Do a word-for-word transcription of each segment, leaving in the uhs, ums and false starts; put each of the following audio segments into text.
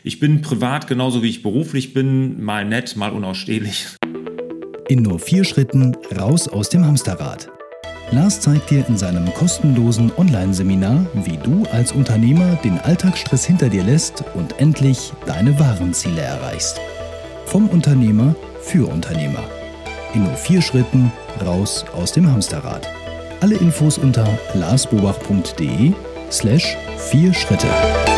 Ich bin privat genauso wie ich beruflich bin, mal nett, mal unausstehlich. In nur vier Schritten raus aus dem Hamsterrad. Lars zeigt dir in seinem kostenlosen Online-Seminar, wie du als Unternehmer den Alltagsstress hinter dir lässt und endlich deine wahren Ziele erreichst. Vom Unternehmer für Unternehmer. In nur vier Schritten raus aus dem Hamsterrad. Alle Infos unter larsbobach.de slash vier Schritte.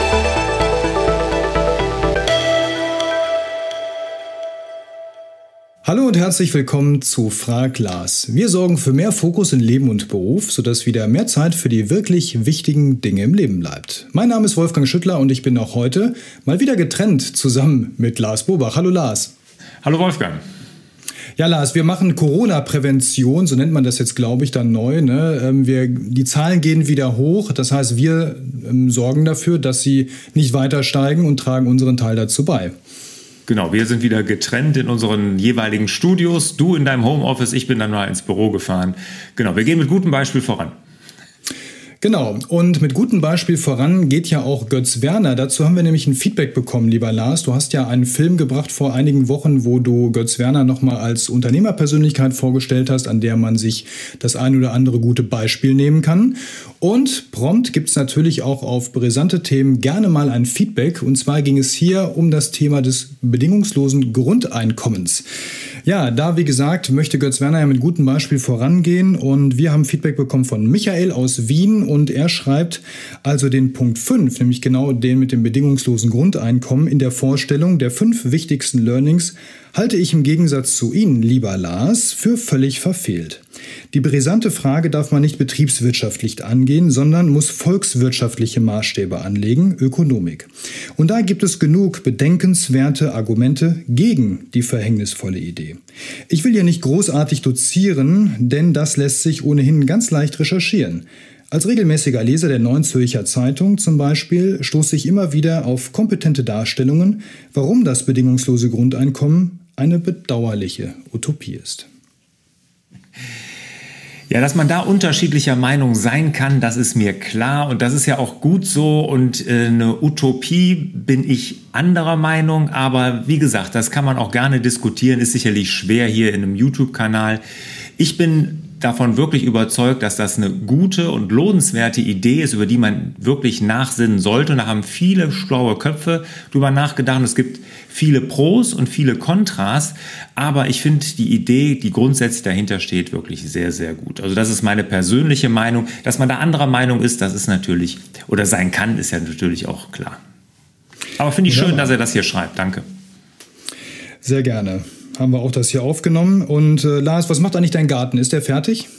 Hallo und herzlich willkommen zu Frag Lars. Wir sorgen für mehr Fokus in Leben und Beruf, sodass wieder mehr Zeit für die wirklich wichtigen Dinge im Leben bleibt. Mein Name ist Wolfgang Schüttler und ich bin auch heute mal wieder getrennt zusammen mit Lars Bobach. Hallo Lars. Hallo Wolfgang. Ja, Lars, wir machen Corona-Prävention, so nennt man das jetzt, glaube ich, dann neu. Ne? Wir, die Zahlen gehen wieder hoch. Das heißt, wir ähm, sorgen dafür, dass sie nicht weiter steigen und tragen unseren Teil dazu bei. Genau, wir sind wieder getrennt in unseren jeweiligen Studios. Du in deinem Homeoffice, ich bin dann mal ins Büro gefahren. Genau, wir gehen mit gutem Beispiel voran. Genau, und mit gutem Beispiel voran geht ja auch Götz Werner. Dazu haben wir nämlich ein Feedback bekommen, lieber Lars. Du hast ja einen Film gebracht vor einigen Wochen, wo du Götz Werner nochmal als Unternehmerpersönlichkeit vorgestellt hast, an der man sich das ein oder andere gute Beispiel nehmen kann. Und prompt gibt es natürlich auch auf brisante Themen gerne mal ein Feedback. Und zwar ging es hier um das Thema des bedingungslosen Grundeinkommens. Ja, da wie gesagt möchte Götz Werner ja mit gutem Beispiel vorangehen und wir haben Feedback bekommen von Michael aus Wien und er schreibt also den Punkt fünf, nämlich genau den mit dem bedingungslosen Grundeinkommen in der Vorstellung der fünf wichtigsten Learnings halte ich im Gegensatz zu Ihnen, lieber Lars, für völlig verfehlt. Die brisante Frage darf man nicht betriebswirtschaftlich angehen, sondern muss volkswirtschaftliche Maßstäbe anlegen, Ökonomik. Und da gibt es genug bedenkenswerte Argumente gegen die verhängnisvolle Idee. Ich will hier nicht großartig dozieren, denn das lässt sich ohnehin ganz leicht recherchieren. Als regelmäßiger Leser der Neuen Zürcher Zeitung zum Beispiel stoße ich immer wieder auf kompetente Darstellungen, warum das bedingungslose Grundeinkommen eine bedauerliche Utopie ist. Ja, dass man da unterschiedlicher Meinung sein kann, das ist mir klar und das ist ja auch gut so und äh, eine Utopie bin ich anderer Meinung, aber wie gesagt, das kann man auch gerne diskutieren, ist sicherlich schwer hier in einem YouTube-Kanal. Ich bin davon wirklich überzeugt, dass das eine gute und lohnenswerte Idee ist, über die man wirklich nachsinnen sollte. Und da haben viele schlaue Köpfe drüber nachgedacht. Und es gibt viele Pros und viele Kontras. Aber ich finde die Idee, die grundsätzlich dahinter steht, wirklich sehr, sehr gut. Also das ist meine persönliche Meinung. Dass man da anderer Meinung ist, das ist natürlich, oder sein kann, ist ja natürlich auch klar. Aber finde ich schön, ja, dass er das hier schreibt. Danke. Sehr gerne. Haben wir auch das hier aufgenommen. Und äh, Lars, was macht eigentlich dein Garten? Ist der fertig?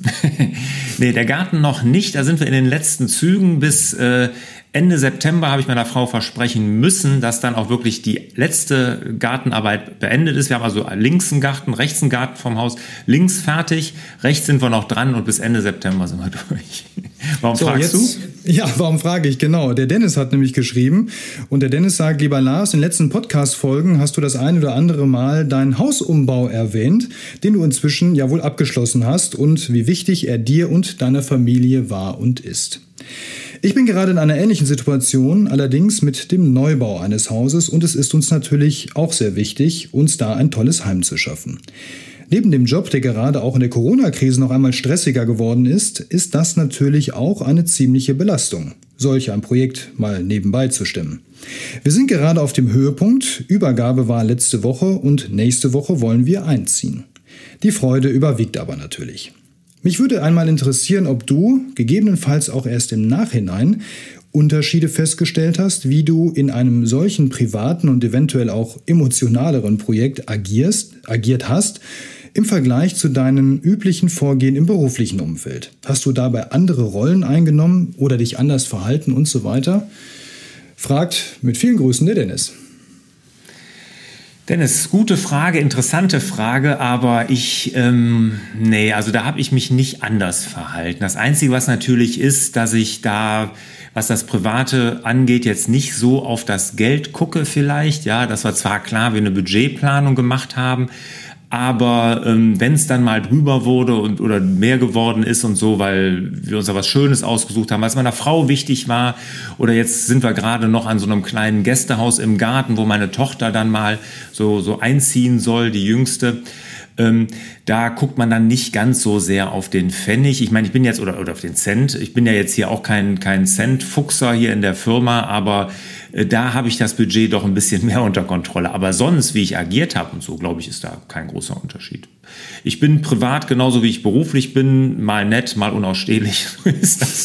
Nee, der Garten noch nicht. Da sind wir in den letzten Zügen. Bis äh, Ende September habe ich meiner Frau versprechen müssen, dass dann auch wirklich die letzte Gartenarbeit beendet ist. Wir haben also links einen Garten, rechts einen Garten vom Haus, links fertig, rechts sind wir noch dran und bis Ende September sind wir durch. Warum so, fragst jetzt, du? Ja, warum frage ich? Genau, der Dennis hat nämlich geschrieben und der Dennis sagt, lieber Lars, in den letzten Podcast-Folgen hast du das ein oder andere Mal deinen Hausumbau erwähnt, den du inzwischen ja wohl abgeschlossen hast und wie wichtig er dir und deiner Familie war und ist. Ich bin gerade in einer ähnlichen Situation, allerdings mit dem Neubau eines Hauses und es ist uns natürlich auch sehr wichtig, uns da ein tolles Heim zu schaffen. Neben dem Job, der gerade auch in der Corona-Krise noch einmal stressiger geworden ist, ist das natürlich auch eine ziemliche Belastung, solch ein Projekt mal nebenbei zu stemmen. Wir sind gerade auf dem Höhepunkt, Übergabe war letzte Woche und nächste Woche wollen wir einziehen. Die Freude überwiegt aber natürlich. Mich würde einmal interessieren, ob du, gegebenenfalls auch erst im Nachhinein, Unterschiede festgestellt hast, wie du in einem solchen privaten und eventuell auch emotionaleren Projekt agierst, agiert hast, im Vergleich zu deinem üblichen Vorgehen im beruflichen Umfeld. Hast du dabei andere Rollen eingenommen oder dich anders verhalten und so weiter? Fragt mit vielen Grüßen der Dennis. Dennis, gute Frage, interessante Frage, aber ich, ähm, nee, also da habe ich mich nicht anders verhalten. Das Einzige, was natürlich ist, dass ich da, was das Private angeht, jetzt nicht so auf das Geld gucke vielleicht. Ja, das war zwar klar, wir eine Budgetplanung gemacht haben, Aber ähm, wenn es dann mal drüber wurde und oder mehr geworden ist und so, weil wir uns da was Schönes ausgesucht haben, was meiner Frau wichtig war, oder jetzt sind wir gerade noch an so einem kleinen Gästehaus im Garten, wo meine Tochter dann mal so, so einziehen soll, die Jüngste. Ähm, da guckt man dann nicht ganz so sehr auf den Pfennig. Ich meine, ich bin jetzt, oder, oder auf den Cent, ich bin ja jetzt hier auch kein, kein Cent-Fuchser hier in der Firma, aber äh, da habe ich das Budget doch ein bisschen mehr unter Kontrolle. Aber sonst, wie ich agiert habe und so, glaube ich, ist da kein großer Unterschied. Ich bin privat genauso, wie ich beruflich bin, mal nett, mal unausstehlich. So ist das.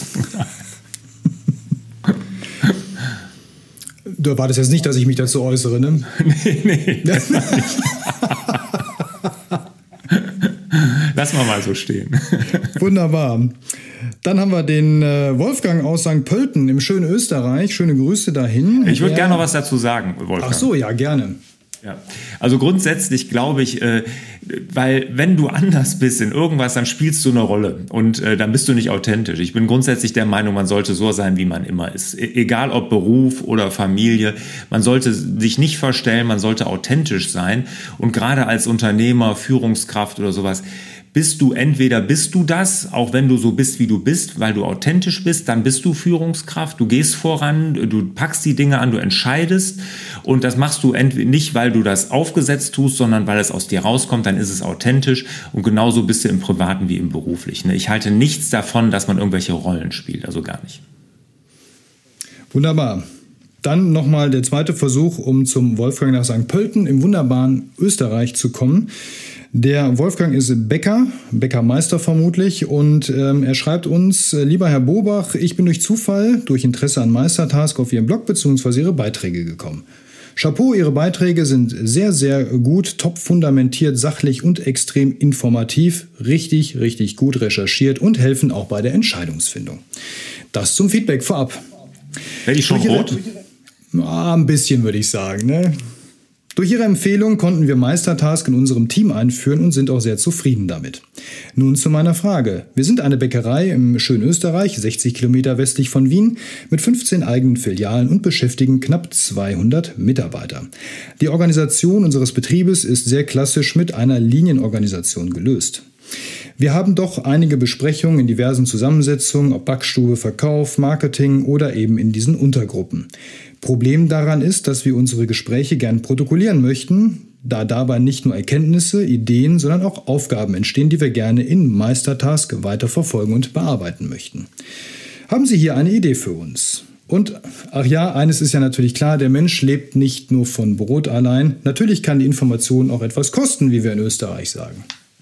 Du erwartest jetzt nicht, dass ich mich dazu äußere, ne? nee, nee, das war nicht. Lass mal mal so stehen. Wunderbar. Dann haben wir den äh, Wolfgang aus Sankt Pölten im schönen Österreich. Schöne Grüße dahin. Ich würde ja. gerne noch was dazu sagen, Wolfgang. Ach so, ja, gerne. Ja. Also grundsätzlich glaube ich, äh, weil wenn du anders bist in irgendwas, dann spielst du eine Rolle und äh, dann bist du nicht authentisch. Ich bin grundsätzlich der Meinung, man sollte so sein, wie man immer ist. E- egal ob Beruf oder Familie, man sollte sich nicht verstellen, man sollte authentisch sein. Und gerade als Unternehmer, Führungskraft oder sowas, bist du entweder bist du das, auch wenn du so bist, wie du bist, weil du authentisch bist, dann bist du Führungskraft, du gehst voran, du packst die Dinge an, du entscheidest und das machst du entweder nicht, weil du das aufgesetzt tust, sondern weil es aus dir rauskommt, dann ist es authentisch und genauso bist du im Privaten wie im Beruflichen. Ich halte nichts davon, dass man irgendwelche Rollen spielt, also gar nicht. Wunderbar. Dann nochmal der zweite Versuch, um zum Wolfgang nach Sankt Pölten im wunderbaren Österreich zu kommen. Der Wolfgang ist Bäcker, Bäckermeister vermutlich, und ähm, er schreibt uns: Lieber Herr Bobach, ich bin durch Zufall, durch Interesse an Meistertask auf Ihren Blog bzw. Ihre Beiträge gekommen. Chapeau, Ihre Beiträge sind sehr, sehr gut, top fundamentiert, sachlich und extrem informativ, richtig, richtig gut recherchiert und helfen auch bei der Entscheidungsfindung. Das zum Feedback vorab. Werde ich schon rot? Ah, ein bisschen, würde ich sagen, ne? Durch Ihre Empfehlung konnten wir Meistertask in unserem Team einführen und sind auch sehr zufrieden damit. Nun zu meiner Frage. Wir sind eine Bäckerei im schönen Österreich, sechzig Kilometer westlich von Wien, mit fünfzehn eigenen Filialen und beschäftigen knapp zweihundert Mitarbeiter. Die Organisation unseres Betriebes ist sehr klassisch mit einer Linienorganisation gelöst. Wir haben doch einige Besprechungen in diversen Zusammensetzungen, ob Backstube, Verkauf, Marketing oder eben in diesen Untergruppen. Problem daran ist, dass wir unsere Gespräche gern protokollieren möchten, da dabei nicht nur Erkenntnisse, Ideen, sondern auch Aufgaben entstehen, die wir gerne in Meistertask weiter verfolgen und bearbeiten möchten. Haben Sie hier eine Idee für uns? Und, ach ja, eines ist ja natürlich klar, der Mensch lebt nicht nur von Brot allein. Natürlich kann die Information auch etwas kosten, wie wir in Österreich sagen.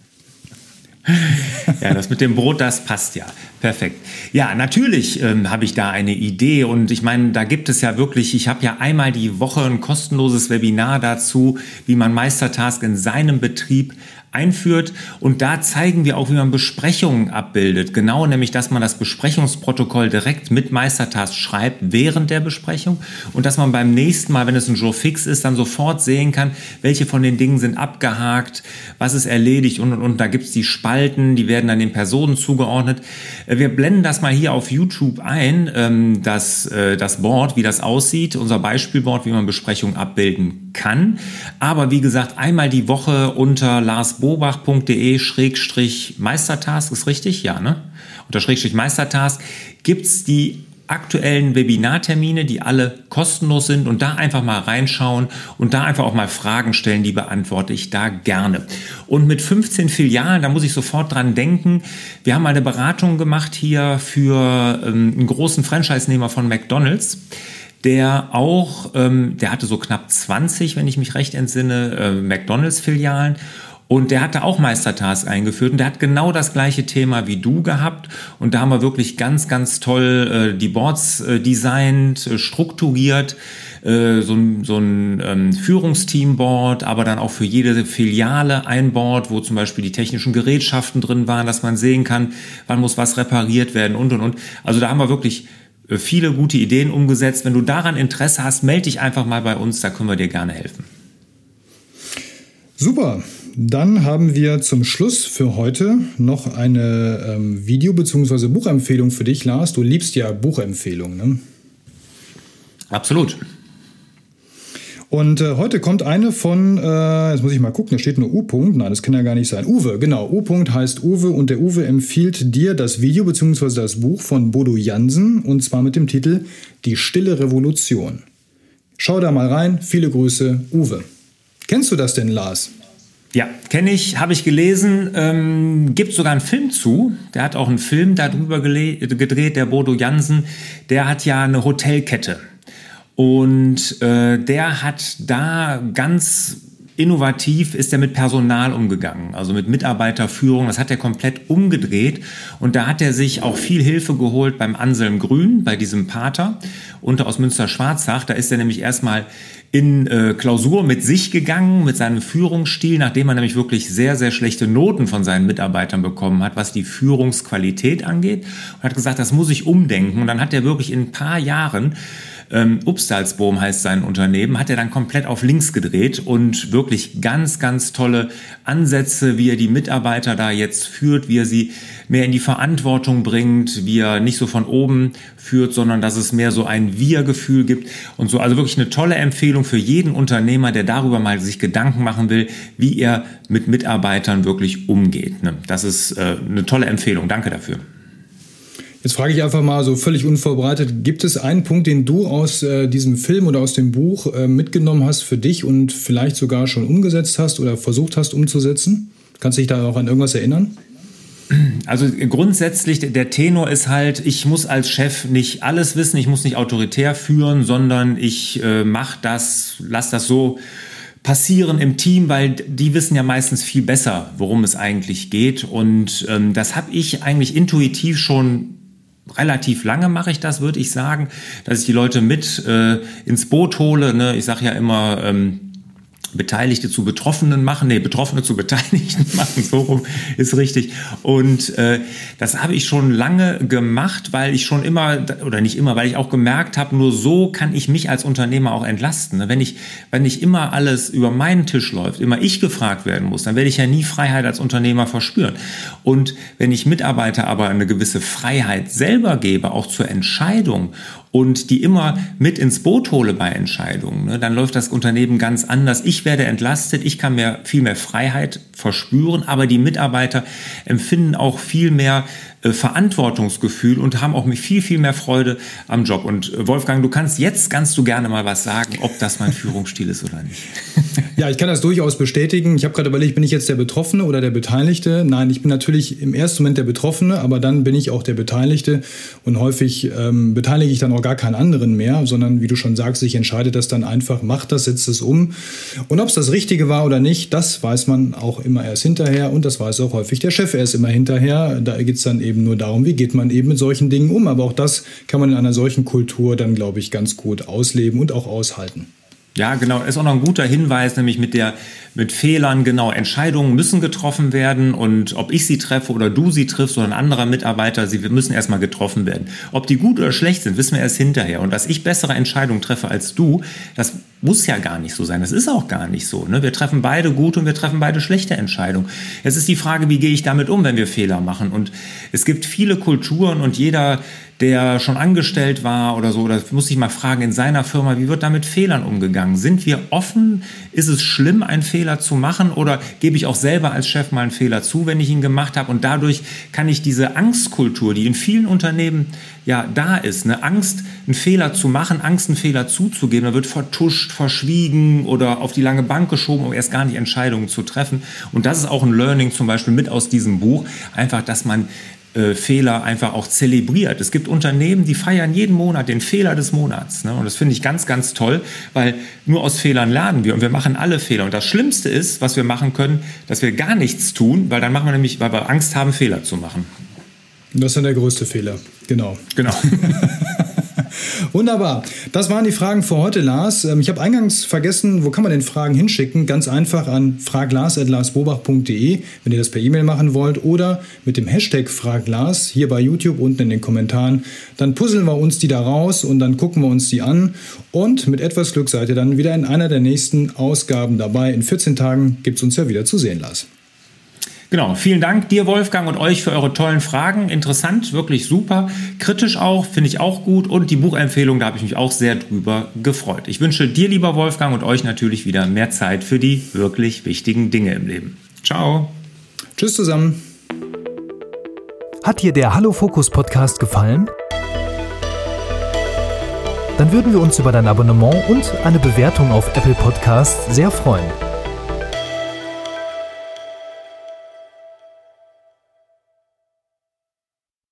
Ja, das mit dem Brot, das passt ja. Perfekt. Ja, natürlich ähm, habe ich da eine Idee und ich meine, da gibt es ja wirklich, ich habe ja einmal die Woche ein kostenloses Webinar dazu, wie man Meistertask in seinem Betrieb einführt und da zeigen wir auch, wie man Besprechungen abbildet. Genau, nämlich, dass man das Besprechungsprotokoll direkt mit Meistertask schreibt während der Besprechung und dass man beim nächsten Mal, wenn es ein Jour fix ist, dann sofort sehen kann, welche von den Dingen sind abgehakt, was ist erledigt und und und. Da gibt es die Spalten, die werden dann den Personen zugeordnet. Wir blenden das mal hier auf YouTube ein, das, das Board, wie das aussieht, unser Beispielboard, wie man Besprechungen abbilden kann. Aber wie gesagt, einmal die Woche unter larsbobach.de Schrägstrich Meistertask, ist richtig? Ja, ne? Unter Schrägstrich Meistertask gibt's die aktuellen Webinartermine, die alle kostenlos sind und da einfach mal reinschauen und da einfach auch mal Fragen stellen, die beantworte ich da gerne. Und mit fünfzehn Filialen, da muss ich sofort dran denken, wir haben mal eine Beratung gemacht hier für ähm, einen großen Franchise-Nehmer von McDonald's, der auch, ähm, der hatte so knapp zwanzig, wenn ich mich recht entsinne, äh, McDonald's-Filialen. Und der hatte auch Meistertask eingeführt und der hat genau das gleiche Thema wie du gehabt. Und da haben wir wirklich ganz, ganz toll äh, die Boards äh, designt, äh, strukturiert, äh, so ein, so ein ähm, Führungsteam-Board, aber dann auch für jede Filiale ein Board, wo zum Beispiel die technischen Gerätschaften drin waren, dass man sehen kann, wann muss was repariert werden und, und, und. Also da haben wir wirklich äh, viele gute Ideen umgesetzt. Wenn du daran Interesse hast, melde dich einfach mal bei uns, da können wir dir gerne helfen. Super. Dann haben wir zum Schluss für heute noch eine ähm, Video- bzw. Buchempfehlung für dich, Lars. Du liebst ja Buchempfehlungen, ne? Absolut. Und äh, heute kommt eine von, äh, jetzt muss ich mal gucken, da steht nur U. -Punkt. Nein, das kann ja gar nicht sein. Uwe, genau. U. -Punkt heißt Uwe und der Uwe empfiehlt dir das Video bzw. das Buch von Bodo Jansen und zwar mit dem Titel Die stille Revolution. Schau da mal rein. Viele Grüße, Uwe. Kennst du das denn, Lars? Ja, kenne ich, habe ich gelesen. Ähm, gibt sogar einen Film zu. Der hat auch einen Film darüber gedreht, der Bodo Jansen. Der hat ja eine Hotelkette. Und äh, der hat da ganz innovativ ist er mit Personal umgegangen, also mit Mitarbeiterführung. Das hat er komplett umgedreht. Und da hat er sich auch viel Hilfe geholt beim Anselm Grün, bei diesem Pater unter aus Münster-Schwarzach. Da ist er nämlich erstmal in äh, Klausur mit sich gegangen, mit seinem Führungsstil, nachdem er nämlich wirklich sehr, sehr schlechte Noten von seinen Mitarbeitern bekommen hat, was die Führungsqualität angeht. Und hat gesagt, das muss ich umdenken. Und dann hat er wirklich in ein paar Jahren Ähm, Upstalsboom heißt sein Unternehmen, hat er dann komplett auf links gedreht und wirklich ganz, ganz tolle Ansätze, wie er die Mitarbeiter da jetzt führt, wie er sie mehr in die Verantwortung bringt, wie er nicht so von oben führt, sondern dass es mehr so ein Wir-Gefühl gibt und so. Also wirklich eine tolle Empfehlung für jeden Unternehmer, der darüber mal sich Gedanken machen will, wie er mit Mitarbeitern wirklich umgeht. Ne? Das ist äh, eine tolle Empfehlung. Danke dafür. Jetzt frage ich einfach mal so völlig unvorbereitet, gibt es einen Punkt, den du aus äh, diesem Film oder aus dem Buch äh, mitgenommen hast für dich und vielleicht sogar schon umgesetzt hast oder versucht hast umzusetzen? Kannst du dich da auch an irgendwas erinnern? Also grundsätzlich, der Tenor ist halt, ich muss als Chef nicht alles wissen, ich muss nicht autoritär führen, sondern ich äh, mache das, lass das so passieren im Team, weil die wissen ja meistens viel besser, worum es eigentlich geht. Und ähm, das habe ich eigentlich intuitiv schon relativ lange mache ich das, würde ich sagen, dass ich die Leute mit äh, ins Boot hole. Ne? Ich sage ja immer, ähm, Beteiligte zu Betroffenen machen, nee, Betroffene zu Beteiligten machen, so rum ist richtig. Und äh, das habe ich schon lange gemacht, weil ich schon immer, oder nicht immer, weil ich auch gemerkt habe, nur so kann ich mich als Unternehmer auch entlasten. Wenn ich, wenn nicht immer alles über meinen Tisch läuft, immer ich gefragt werden muss, dann werde ich ja nie Freiheit als Unternehmer verspüren. Und wenn ich Mitarbeiter aber eine gewisse Freiheit selber gebe, auch zur Entscheidung, und die immer mit ins Boot hole bei Entscheidungen, ne, dann läuft das Unternehmen ganz anders. Ich werde entlastet, ich kann mehr, viel mehr Freiheit verspüren, aber die Mitarbeiter empfinden auch viel mehr äh, Verantwortungsgefühl und haben auch viel, viel mehr Freude am Job. Und äh, Wolfgang, du kannst jetzt, kannst du gerne mal was sagen, ob das mein Führungsstil ist oder nicht. Ja, ich kann das durchaus bestätigen. Ich habe gerade überlegt, bin ich jetzt der Betroffene oder der Beteiligte? Nein, ich bin natürlich im ersten Moment der Betroffene, aber dann bin ich auch der Beteiligte und häufig ähm, beteilige ich dann auch gar keinen anderen mehr, sondern wie du schon sagst, ich entscheide das dann einfach, mach das, setze es um. Und ob es das Richtige war oder nicht, das weiß man auch immer erst hinterher und das weiß auch häufig der Chef erst immer hinterher. Da geht es dann eben nur darum, wie geht man eben mit solchen Dingen um. Aber auch das kann man in einer solchen Kultur dann, glaube ich, ganz gut ausleben und auch aushalten. Ja, genau. Ist auch noch ein guter Hinweis, nämlich mit der, mit Fehlern. Genau. Entscheidungen müssen getroffen werden und ob ich sie treffe oder du sie triffst oder ein anderer Mitarbeiter, sie müssen erstmal getroffen werden. Ob die gut oder schlecht sind, wissen wir erst hinterher. Und dass ich bessere Entscheidungen treffe als du, das muss ja gar nicht so sein. Das ist auch gar nicht so. Ne? Wir treffen beide gute und wir treffen beide schlechte Entscheidungen. Jetzt ist die Frage, wie gehe ich damit um, wenn wir Fehler machen? Und es gibt viele Kulturen und jeder, der schon angestellt war oder so, oder muss sich mal fragen in seiner Firma, wie wird da mit Fehlern umgegangen? Sind wir offen? Ist es schlimm, einen Fehler zu machen? Oder gebe ich auch selber als Chef mal einen Fehler zu, wenn ich ihn gemacht habe? Und dadurch kann ich diese Angstkultur, die in vielen Unternehmen ja da ist, eine Angst, einen Fehler zu machen, Angst, einen Fehler zuzugeben, da wird vertuscht, verschwiegen oder auf die lange Bank geschoben, um erst gar nicht Entscheidungen zu treffen. Und das ist auch ein Learning zum Beispiel mit aus diesem Buch, einfach, dass man Fehler einfach auch zelebriert. Es gibt Unternehmen, die feiern jeden Monat den Fehler des Monats. Ne? Und das finde ich ganz, ganz toll, weil nur aus Fehlern lernen wir und wir machen alle Fehler. Und das Schlimmste ist, was wir machen können, dass wir gar nichts tun, weil dann machen wir nämlich, weil wir Angst haben, Fehler zu machen. Das ist dann der größte Fehler. Genau. Genau. Wunderbar. Das waren die Fragen für heute, Lars. Ich habe eingangs vergessen, wo kann man denn Fragen hinschicken? Ganz einfach an fraglars at lars bobach punkt de, wenn ihr das per E-Mail machen wollt, oder mit dem Hashtag fraglars hier bei YouTube unten in den Kommentaren. Dann puzzeln wir uns die da raus und dann gucken wir uns die an. Und mit etwas Glück seid ihr dann wieder in einer der nächsten Ausgaben dabei. In vierzehn Tagen gibt es uns ja wieder zu sehen, Lars. Genau, vielen Dank dir, Wolfgang, und euch für eure tollen Fragen. Interessant, wirklich super. Kritisch auch, finde ich auch gut. Und die Buchempfehlung, da habe ich mich auch sehr drüber gefreut. Ich wünsche dir, lieber Wolfgang, und euch natürlich wieder mehr Zeit für die wirklich wichtigen Dinge im Leben. Ciao. Tschüss zusammen. Hat dir der Hallo Fokus Podcast gefallen? Dann würden wir uns über dein Abonnement und eine Bewertung auf Apple Podcasts sehr freuen.